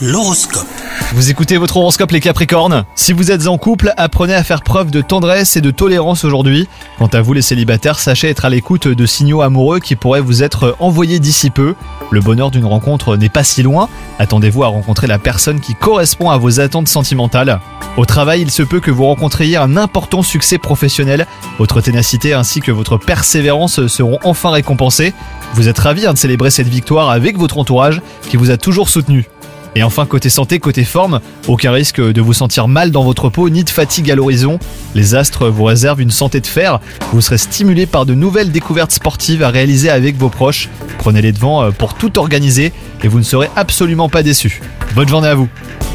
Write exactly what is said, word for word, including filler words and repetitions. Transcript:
L'horoscope. Vous écoutez votre horoscope les Capricornes. Si vous êtes en couple, apprenez à faire preuve de tendresse et de tolérance aujourd'hui. Quant à vous les célibataires, sachez être à l'écoute de signaux amoureux qui pourraient vous être envoyés d'ici peu. Le bonheur d'une rencontre n'est pas si loin. Attendez-vous à rencontrer la personne qui correspond à vos attentes sentimentales. Au travail, il se peut que vous rencontriez un important succès professionnel. Votre ténacité ainsi que votre persévérance seront enfin récompensées. Vous êtes ravis hein, de célébrer cette victoire avec votre entourage qui vous a toujours soutenu. Et enfin, côté santé, côté forme, aucun risque de vous sentir mal dans votre peau ni de fatigue à l'horizon. Les astres vous réservent une santé de fer. Vous serez stimulé par de nouvelles découvertes sportives à réaliser avec vos proches. Prenez les devants pour tout organiser et vous ne serez absolument pas déçus. Bonne journée à vous.